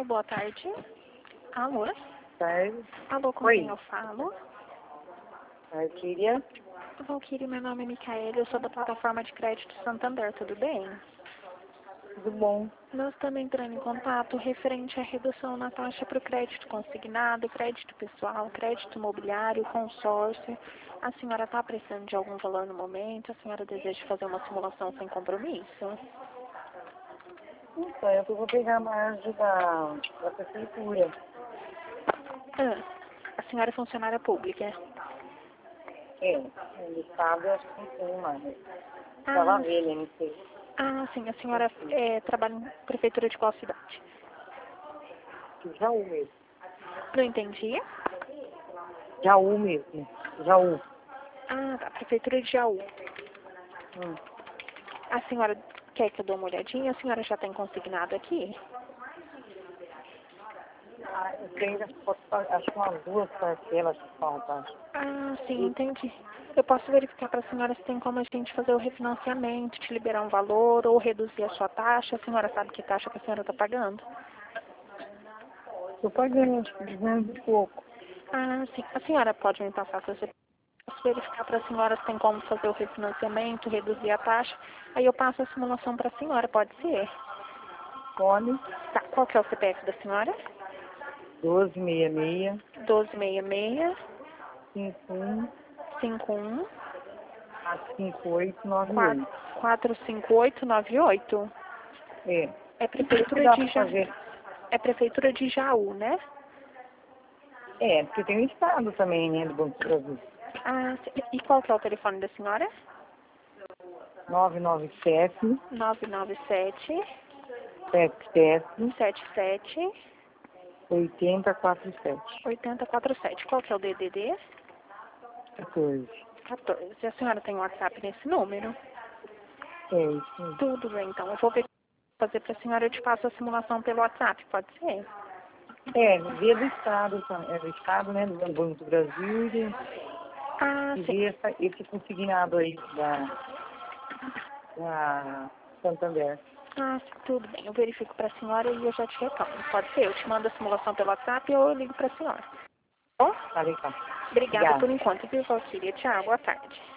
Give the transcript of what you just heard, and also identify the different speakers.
Speaker 1: boa tarde. Alô?
Speaker 2: Tarde.
Speaker 1: Alô, com
Speaker 2: Oi.
Speaker 1: quem eu falo?
Speaker 2: Valquíria.
Speaker 1: Valquíria, meu nome é Micaela, eu sou da plataforma de crédito Santander, tudo bem?
Speaker 2: Tudo bom?
Speaker 1: Nós estamos entrando em contato referente à redução na taxa para o crédito consignado, crédito pessoal, crédito imobiliário, consórcio. A senhora está precisando de algum valor no momento? A senhora deseja fazer uma simulação sem compromisso?
Speaker 2: Então, eu vou pegar a margem da prefeitura.
Speaker 1: A senhora é funcionária pública?
Speaker 2: É, no estado eu acho que não tem mais.
Speaker 1: Ah,
Speaker 2: Tava velha, não sei.
Speaker 1: sim, a senhora trabalha em prefeitura de qual cidade?
Speaker 2: Jaú mesmo.
Speaker 1: Não entendi.
Speaker 2: Jaú mesmo. Jaú.
Speaker 1: Ah, tá, prefeitura de Jaú.
Speaker 2: Hum.
Speaker 1: A senhora quer que eu dê uma olhadinha? A senhora já tem consignado aqui?
Speaker 2: Eu tenho, acho que umas 2 parcelas que faltam.
Speaker 1: Ah, sim, entendi. Eu posso verificar para a senhora se tem como a gente fazer o refinanciamento, te liberar um valor ou reduzir a sua taxa. A senhora sabe que taxa que a senhora está pagando?
Speaker 2: Tô pagando, acho que 200 e pouco.
Speaker 1: Ah, sim. A senhora pode me passar seu CPF? Posso verificar para a senhora se tem como fazer o refinanciamento, reduzir a taxa. Aí eu passo a simulação para a senhora, pode ser?
Speaker 2: Pode.
Speaker 1: Tá, qual que é o CPF da senhora?
Speaker 2: 1266
Speaker 1: 1266
Speaker 2: 51
Speaker 1: 51
Speaker 2: 5898.
Speaker 1: 45898.
Speaker 2: É.
Speaker 1: É
Speaker 2: Isso que
Speaker 1: prefeitura
Speaker 2: dá
Speaker 1: de
Speaker 2: pra fazer.
Speaker 1: É prefeitura de Jaú, né?
Speaker 2: É, porque tem o estado também, né, do Banco do Brasil.
Speaker 1: Ah, e qual que é o telefone da senhora?
Speaker 2: 997
Speaker 1: 997
Speaker 2: 77
Speaker 1: 77
Speaker 2: 8047.
Speaker 1: 8047. Qual que é o DDD?
Speaker 2: 14.
Speaker 1: 14. A senhora tem WhatsApp nesse número?
Speaker 2: É isso aí.
Speaker 1: Tudo bem, então. Eu vou fazer para a senhora, eu te passo a simulação pelo WhatsApp, pode ser?
Speaker 2: É, via do estado, é do estado, né, do Banco do Brasil
Speaker 1: Ah,
Speaker 2: e
Speaker 1: sim.
Speaker 2: via esse consignado aí da Santander.
Speaker 1: Ah, sim, tudo bem. Eu verifico para a senhora e eu já te retorno. Pode ser? Eu te mando a simulação pelo WhatsApp ou eu ligo para a senhora. Bom?
Speaker 2: Tá legal.
Speaker 1: Obrigada
Speaker 2: Obrigada.
Speaker 1: por enquanto, viu, Valquíria? Tchau, boa tarde.